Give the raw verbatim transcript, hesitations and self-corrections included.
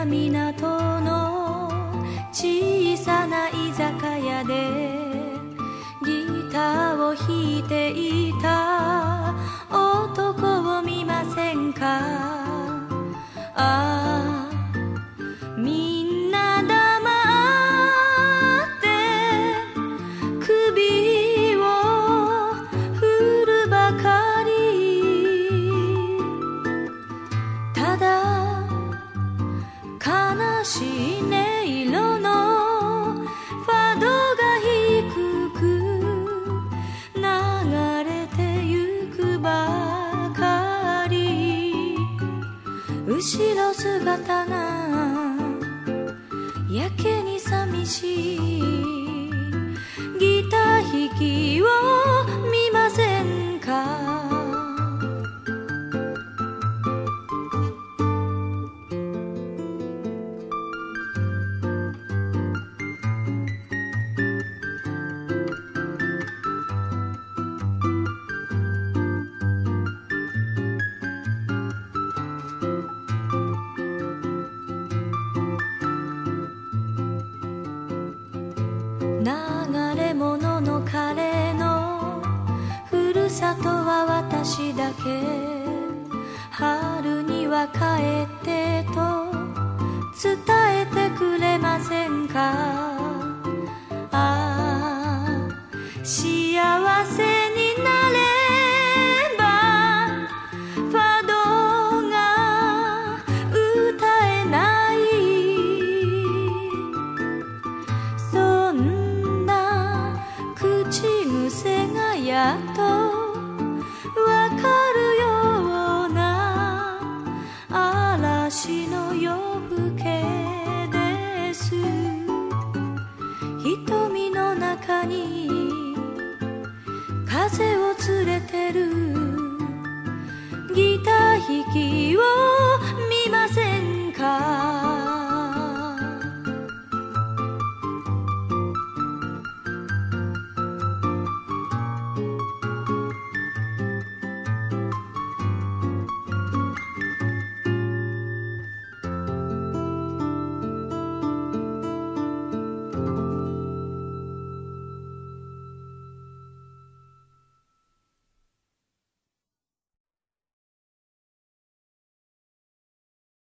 な港の小さな居酒屋でギターを弾いていた男を見ませんか。ああみんな黙って首を振るばかり。ただ悲しい音色のファドが低く流れてゆくばかり。後ろ姿がやけに寂しい。ギター弾きを見ませんか。流れ者の彼のふるさとは私だけ。春には帰ってと伝えてくれませんか。ああ幸せになればファドが歌えない。そんな口癖がやっと